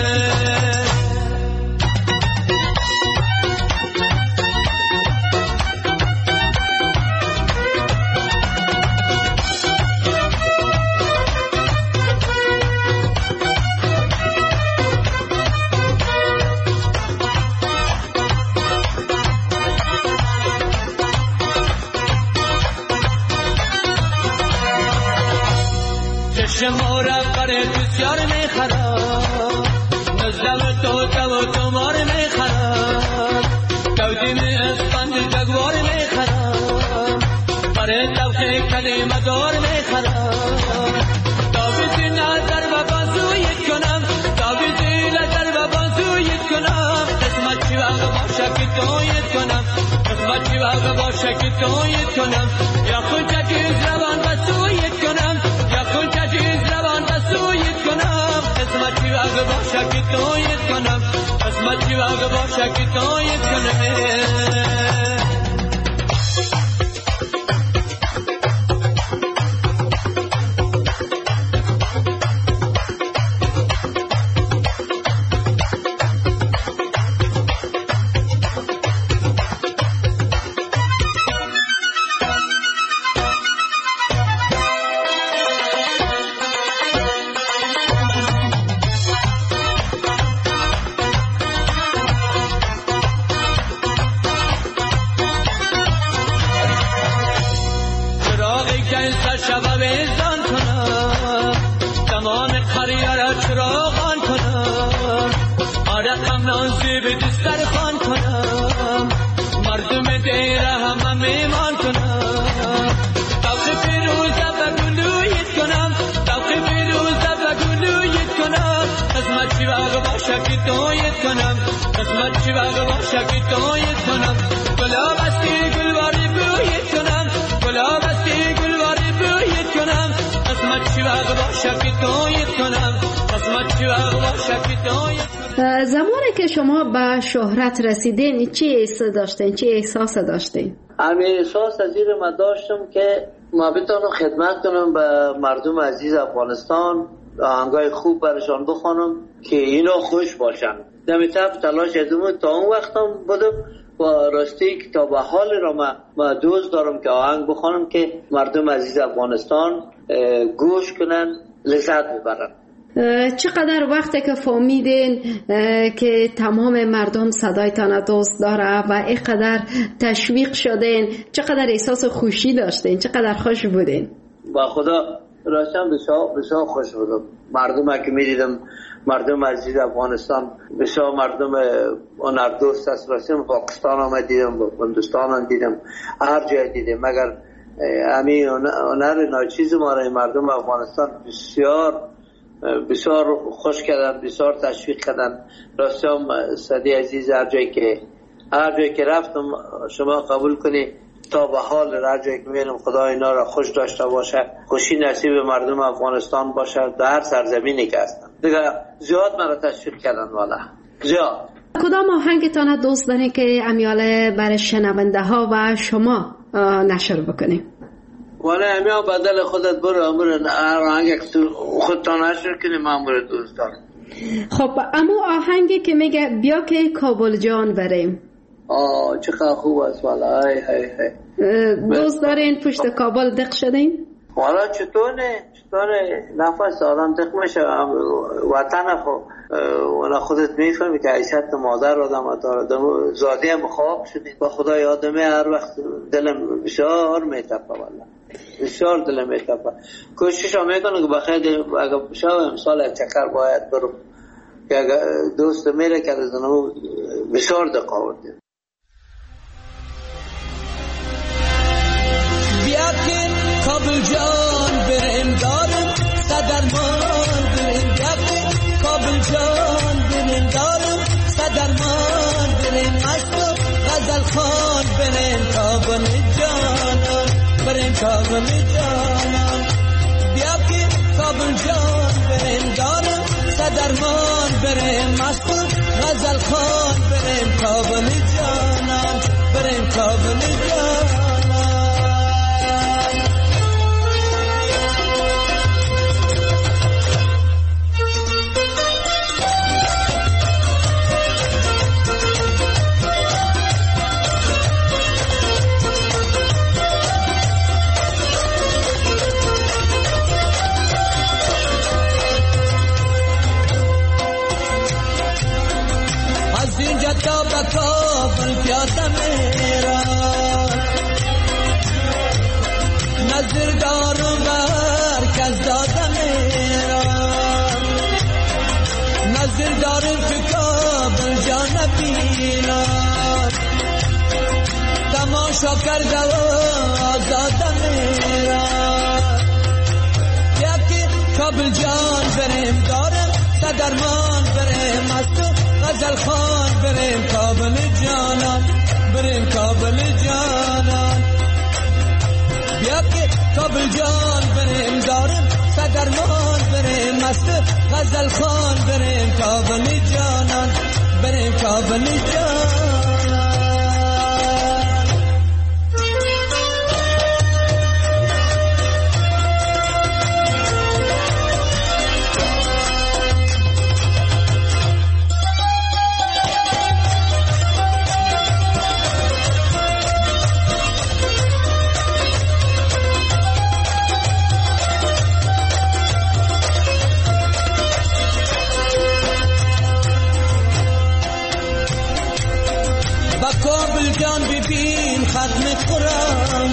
شماره قره بسیار میخرم نزدم تو تو تو مار میخرم کودی می اسپند جگوار میخرم قره توقی کلمه دار میخرم تابیزی نظر و بازویت کنم تابیزی نظر و بازویت کنم قسمت چی وقت باشه که تویت کنم قسمت چی وقت باشه که تویت کنم یا خود جگیز روان بسویت کنم یا خود جگیز روان بسویت کنم قسمت چی وقت باشه که تویت کنم قسمت چی وقت باشه که تویت کنم زمانی که شما به شهرت رسیدین چه حس داشتین چه احساس داشتین؟ همین احساس از این من داشتم که ما بتونم خدمت کنم به مردم عزیز افغانستان، آهنگای خوب برشان بخوانم که اینا خوش باشن. دم طرف تلاش ازم تا اون وقت هم بودم و راستی کتاب حال را ما, ما دوست دارم که آهنگ بخوانم که مردم عزیز افغانستان گوش کنن، لذت ببرن. چقدر وقتی که فهمیدین که تمام مردم صدایتان دوست داره و اینقدر تشویق شدین، چقدر احساس خوشی داشتین، چقدر خوش بودین؟ با خدا راستم بسیار بسیار خوش بودم. مردم که میدیدم، مردم عزیز افغانستان بسیار مردم هنر دوست است. راستم پاکستان هم دیدم، هندوستان هم دیدم، هر جای دیدم، مگر همین هنر ناچیز ما را مردم افغانستان بسیار بسیار خوش کردن، بسیار تشویق کردن. راستم صدی عزیز هر جایی که هر جایی که رفتم شما قبول کنی تا به حال هر جایی که میبینم خدا اینا را خوش داشته باشه، خوشی نصیب مردم افغانستان باشه در هر سرزمینی که هستن. دیگه زیاد مرا تشویق کردن، والا زیاد. کدام آهنگتان دوست دارین که امیاله برای شنونده ها و شما نشر بکنیم؟ والا همین بدل خودت برو امور هر آهنگ تو خودتان نشر کنی، من برو دوست دارم. خب اما آهنگی که میگه بیا که کابل جان بریم، آه چقدر خوب است والا. های های های دوست دارین پشت کابل دق شدین؟ والا چطوره چطوره نفس آدم دق میشه. وطن خو والا خودت میفهمی که عیشت مادر آدم داره، زاده هم خواب شدی با خدا یادمه هر وقت دلم بسیار میتپه، والا بسیار دلم میتپه. کوشش هم میکنم که بخیر اگر بشه امسال چکر باید برم که اگر دوست میره که از اونو بسیار دقا آوردیم. بیا که کابل جان بریم دارم صدرمان بریم، بیا که کابل جان بریم دارم صدرمان بریم، مشتو غزل خان بریم کابل جانان بریم کابل جانان. بیا که کابل جان بریم دارم صدرمان بریم، مشتو غزل خان بریم کابل جانان بریم کابل جانان. تا به کابل پیاده میرم، نظر دارم مرکز داده میرم، نظر دارم که کابل جان بینم، تماشا کرده و آزاده میرم. یکی کابل جان بریم دارم صدرمان بریم، مستو غزل خان بریم کابل جانان بریم کابل جانان. بیا که کابل جان بریم دارم صدرمان بریم، مست غزل خان بریم کابل جانان بریم کابل جانان. کابل جان ببین ختم قرآن،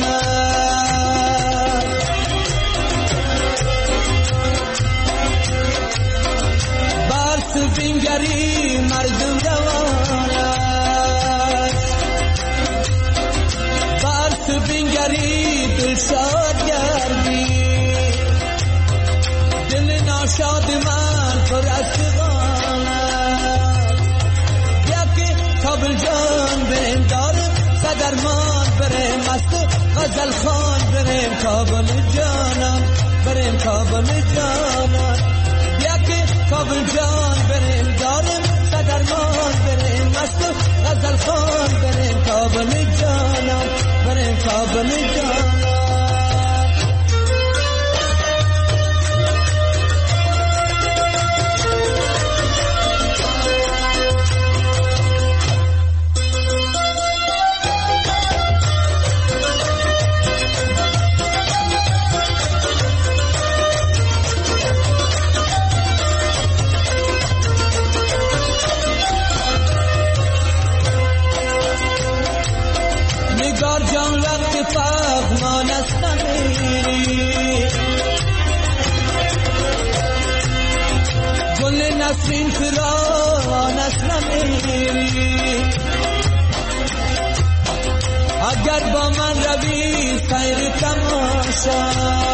برس بینگری مردم دوان، برس بینگری دل شاد گردی، دل ناشاد من پر از فغان. کابل جان بریم دارم صدرمان بریم، مست غزل خان بریم کابل جانان بریم کابل جانان. بیا که کابل جان بریم دارم صدرمان بریم، مست غزل خان بریم کابل جانان بریم کابل جانان. که پغمان است نمیری گل نسرین فران است نمیری اگر با من روی سیر تماشا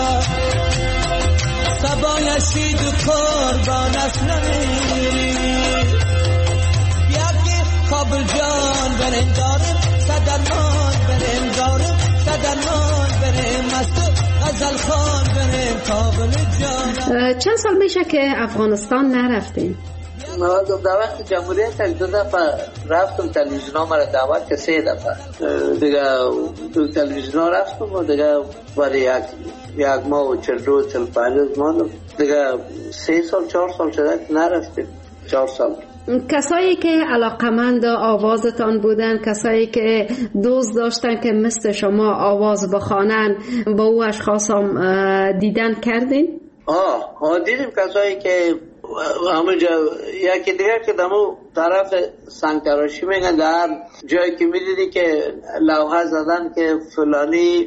سبا نشید و قربان است نمیری یکی کابل جان بریم داریم صدرمان بریم داریم صدرمان بریم مستو غزل خان بریم کابل جان. چند سال میشه که افغانستان نرفتیم؟ در وقت جمهوریت یک دو دفعه رفتم تلویزیون ها مرا دعوت که سه دفعه دیگه تو تلویزیون ها رفتم و دیگه برای یک یک ماه و چل روز چل پنج روز ماندم دیگه سه سال چهار سال شده که نرفتیم چهار سال. کسایی که علاقمند آوازتان بودن کسایی که دوست داشتن که مثل شما آواز بخوانن با او اشخاص هم دیدن کردین؟ آه آه دیدیم کسایی که همونجا یکی دیگر که دمو طرف سنگ تراشی میگن در جایی که میدیدی که لوحه زدن که فلانی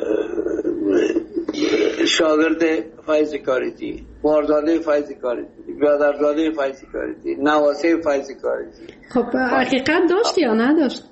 شاگرد فیض کاریتی وارداده فیض کاریتی بیادرزاده فیض کاریتی نواسه فیض کاریتی. خب حقیقت داشت یا نداشت؟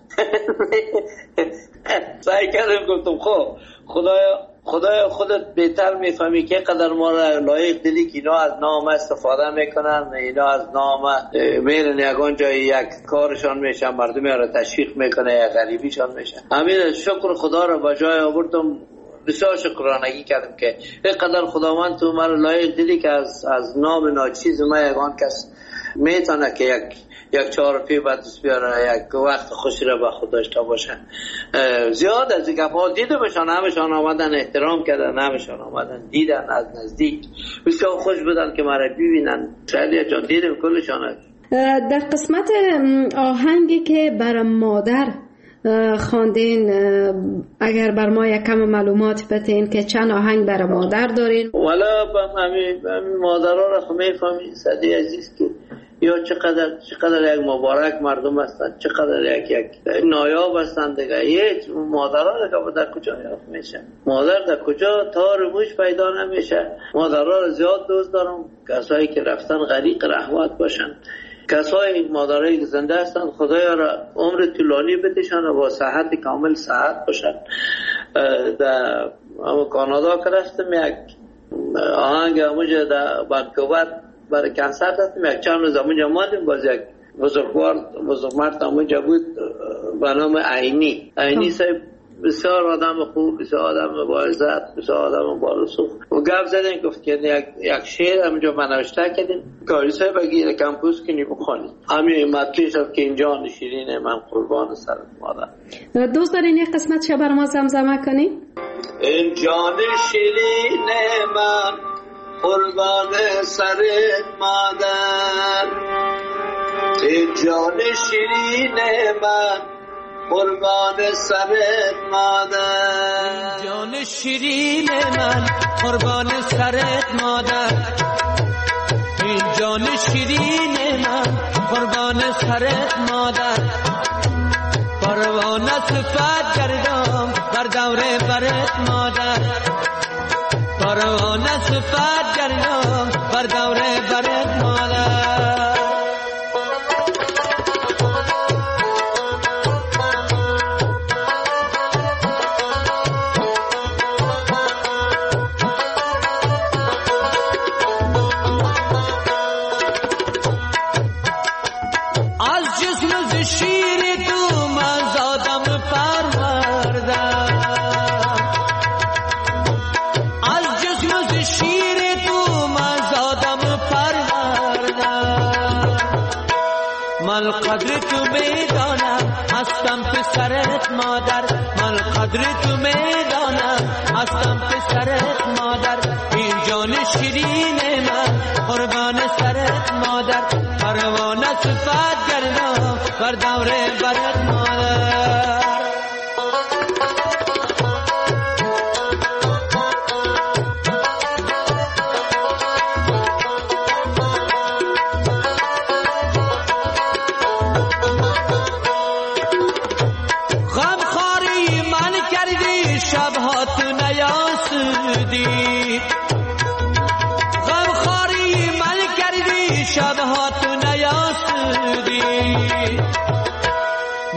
سعی کردم گفتم خب خدایا خدایا خودت بهتر میفهمی که قدر ما را لایق دیدی که اینا از نام استفاده میکنن اینا از نام میرن یکان جایی یک کارشان میشن مردمی را تشویق میکنه یا غریبیشان میشن. همین شکر خدا را به جای آوردم بسیار شکرانگی کردم که اینقدر خداوند تو مرا لایق دیدی که از از نام ناچیز ما یکان کس میتونه که یک یک چهار پی بعد دست بیاره یک وقت خوشی را به خود داشته باشن. زیاد از این گفت دیدمشان همشان آمدن احترام کردن همشان آمدن دیدن از نزدیک بسیار خوش بودن که مرا ببینن. شاید جان دیدم کلشان. در قسمت آهنگی که بر مادر خواندین اگر بر ما یک کم معلومات بتین که چند آهنگ بر مادر دارین؟ والا همین مادرها را میفهمی صدی عزیز که یا چقدر چقدر یک مبارک مردم هستند چقدر یک یک نایاب هستند دیگه. یک مادرها دیگه در کجا یافت میشه مادر در کجا تار موش پیدا نمیشه. مادرها را زیاد دوست دارم کسایی که رفتن غریق رحمت باشن کسایی مادرایی که زنده هستند خدایا را عمر طولانی بدهشان و با صحت کامل صحت باشن. در کانادا که رفتم یک آهنگ همونجا در ونکوور برای کنسرت هستیم یک چند روز همونجا ماندیم باز یک بزرگوار بزرگمرد همونجا بود به نام عینی عینی صاحب بسیار آدم خوب بسیار آدم با عزت بسیار آدم با رسوخ و گفت زدن گفت که یک یک شعر همونجا منوشته کردیم کاری صاحب بگیر کمپوز کنی بخونید همین مطلعی شد که این جان شیرین من قربان سرت مادر. دوست دارین یک قسمت شب بر ما زمزمه کنی؟ این جان شیرین من قربان سرت مادر این جان شیرین من قربان سرت مادر جان شیرین من قربان سرت مادر این جان شیرین من قربان سرت مادر پروانه صفت گردم بر دوره برت مادر پروانه صفت گردم بر دوره برت مادر. من قدر تو میدانم هستم پسرت مادر من قدر تو میدانم هستم پسرت مادر این جان شیرین من قربان سرت مادر پروانه صفت گردم بر دوره برت مادر.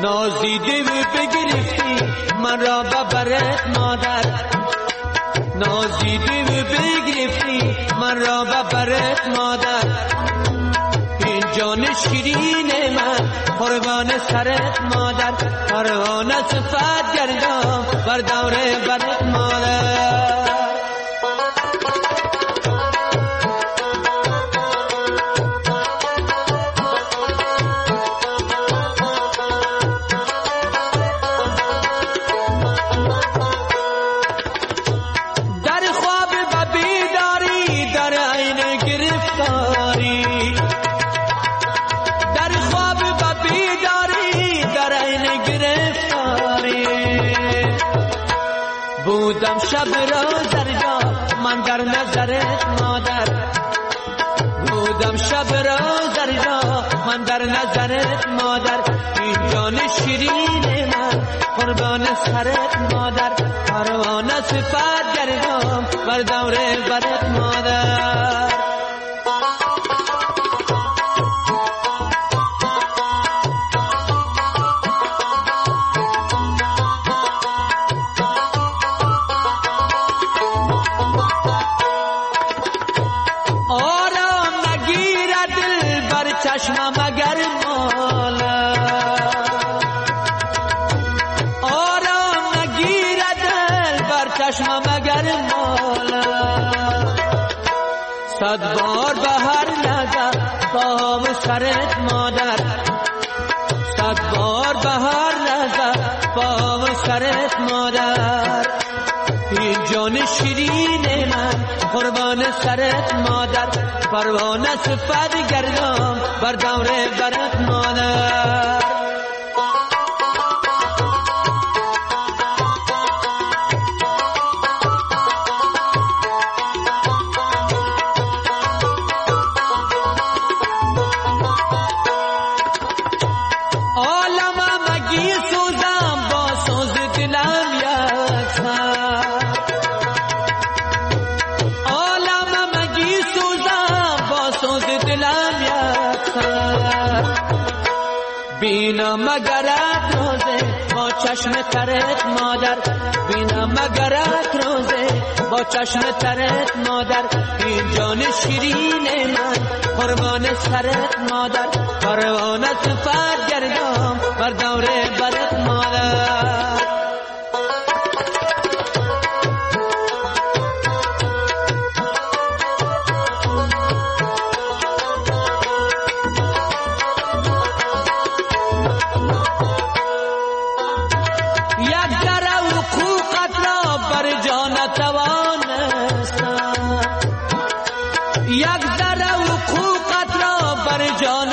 نازیده و بگرفتی من را ببرد مادر، نازیده و بگرفتی من را ببرد مادر. این جان شیرین من قربان سرت مادر، پروانه صفت گردم بر دوره برت مادر. بودم شب روز در جا من در نظرت مادر، بودم شب روز در جا من در نظرت مادر. این جان شیرین من قربان سرت مادر، پروانه صفت گردم بر دوره برت مادر. چشمم اگر مالا آرام نگیرد دل بر چشمم اگر مالا، صد بار به هر نظر با سرت مادر، صد بار به هر نظر با سرت مادر. این جان شیرین من قربان سرت مادر، پروانه صفت گردم بر دوره برت مادر. عالمم مگی سوزم با سوز دلم یک سر، عالمم مگی سوزم با سوز دلم یک سر. بینم مگرت روزه با چشم ترت مادر، بینم مگرت روزه با چشم ترت مادر. این جان شیرین من قربان سرت مادر، پروانه صفت گردم بر دوره برت مادر. یک ذره حقوقت را بر جان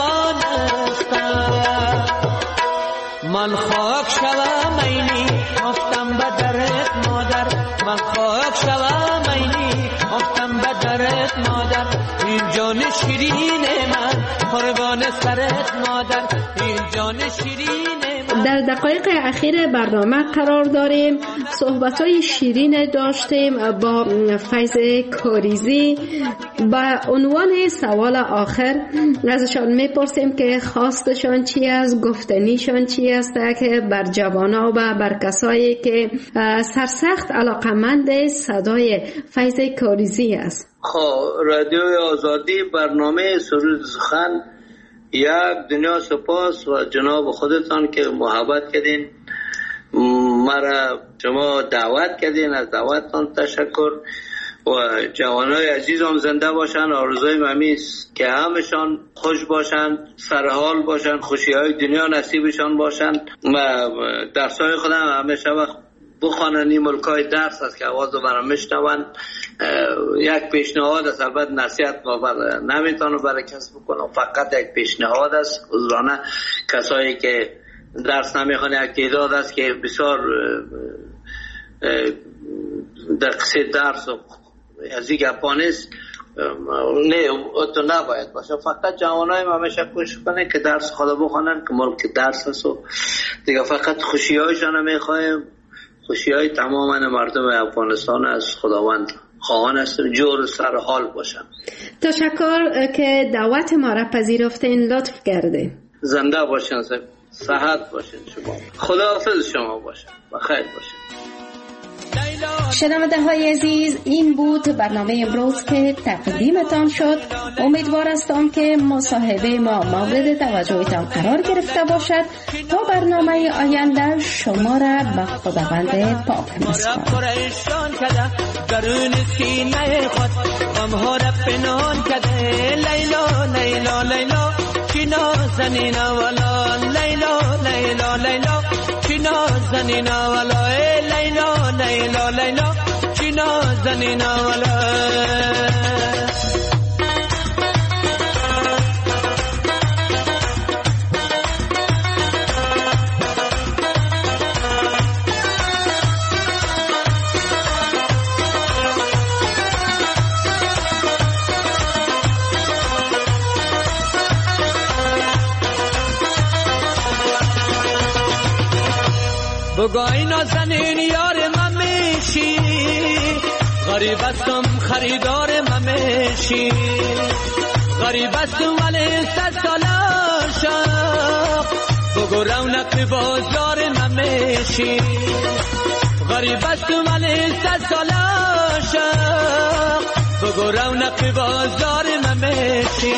توانستم، من خاک شوم اینی افتم به درت مادر، من خاک شوم اینی افتم به درت مادر. این جان شیرین من قربان سرت مادر، این جان شیرین. در دقایق اخیر برنامه قرار داریم، صحبت‌های شیرین داشتیم با فیض کاریزی. با عنوان سوال آخر ازشان میپرسیم که خواستشان چی است، گفتنیشان چی است که بر جوانا و بر کسایی که سرسخت علاقمند صدای فیض کاریزی است. خب رادیو آزادی برنامه سرود سخن، یک دنیا سپاس و جناب خودتان که محبت کردین، مرا شما دعوت کردین، از دعوتتان تشکر. و جوانای عزیزم زنده باشن، آرزوی ممیست که همشان خوش باشن، سرحال باشن، خوشی های دنیا نصیبشان باشن و درسای خودم همیشه وقت بخوانن. این ملکای درس است که آواز رو برام میشنون. یک پیشنهاد است، البته نصیحت بابر نمیتونم برای کس بکنم، فقط یک پیشنهاد است عذرانه. کسایی که درس نمیخوان، یک تعداد است که بسیار در قصه درس و از این گپا نیست، نه تو نباید باشه. فقط جوانای ما همیشه کوشش کنه که درس خدا بخونن که ملک درس است و دیگه فقط خوشی هایشان میخوایم، خوشی های تماما مردم افغانستان از خداوند خواهان است، جور سر حال باشن. تشکر که دعوت ما را پذیرفتین، لطف کرده. زنده باشن. صحت باشین شما. خداحافظ شما باشین و خیر باشین. شنونده های عزیز، این بود برنامه امروز که تقدیمتان شد. امیدوار هستم که مصاحبه ما مورد توجهتان قرار گرفته باشد. تا برنامه آینده شما را به خداوند پاک می‌سپارم. درون سینه خود غم‌ها را پنهان کرده. لیلا لیلا لیلا چی نازنینا والا، لیلا لیلا لیلا چی نازنینا والا، لیلا لیلا لیلا چی نازنینا والا. بگای نازنین یار من میشی، غریب هستم خریدار من میشی. غریب هستم ولی صد سال عاشق، بگو رونق بازار من میشی. غریب هستم ولی صد سال عاشق، بگو رونق بازار من میشی.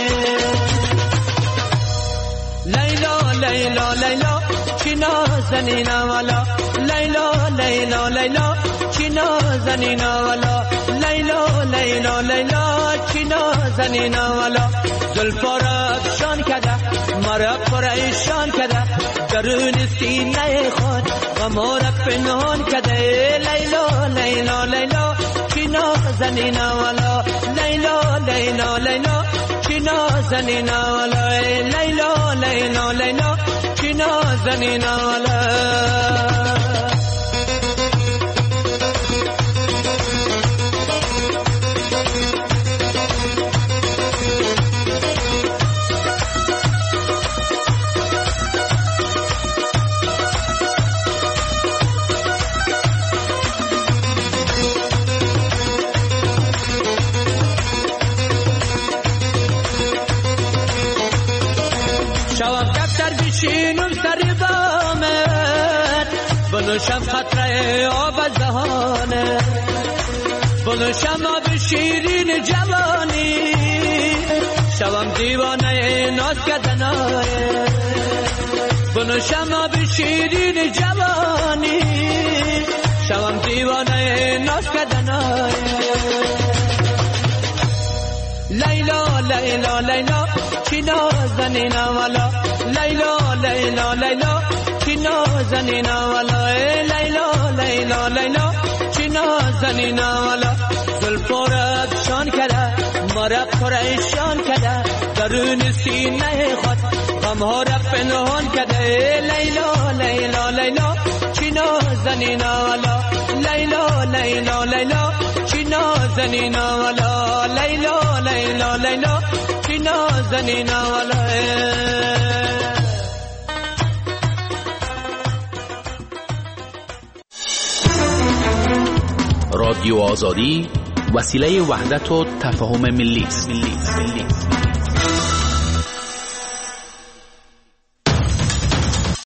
لیلا لیلا لیلا چی نازنینا والا، لیلا لیلا لیلا چی نازنینا والا، لیلا لیلا لیلا چی نازنینا والا. زلفا را افشان کرده مرا پریشان کرده، درون سینه خود غم‌ها را پنهان کرده. لیلا لیلا لیلا چی نازنینا والا، لیلا لیلا لیلا چی نازنینا والا، لیلا لیلا لیلا چی نازنینا والا. بنوشم خطره آب از دهانه، بنوشم آب شیرین جوانی، شوم دیوانه ناز کردنای. بنوشم آب شیرین جوانی، شوم دیوانه ناز کردنای. لیلا لیلا لیلا چی نازنینا والا، لیلا لیلا لیلا چی نازنینا والا، لیلا لیلا لیلا چی نازنینا والا. زلفا را افشان کرده مرا پریشان کرده، درون سینه خود غم‌ها را پنهان کرده. لیلا لیلا لیلا چی نازنینا والا، لیلا لیلا لیلا چی نازنینا والا، لیلا لیلا لیلا چی نازنینا والا. رادیو آزادی وسیله وحدت و تفاهم ملی است.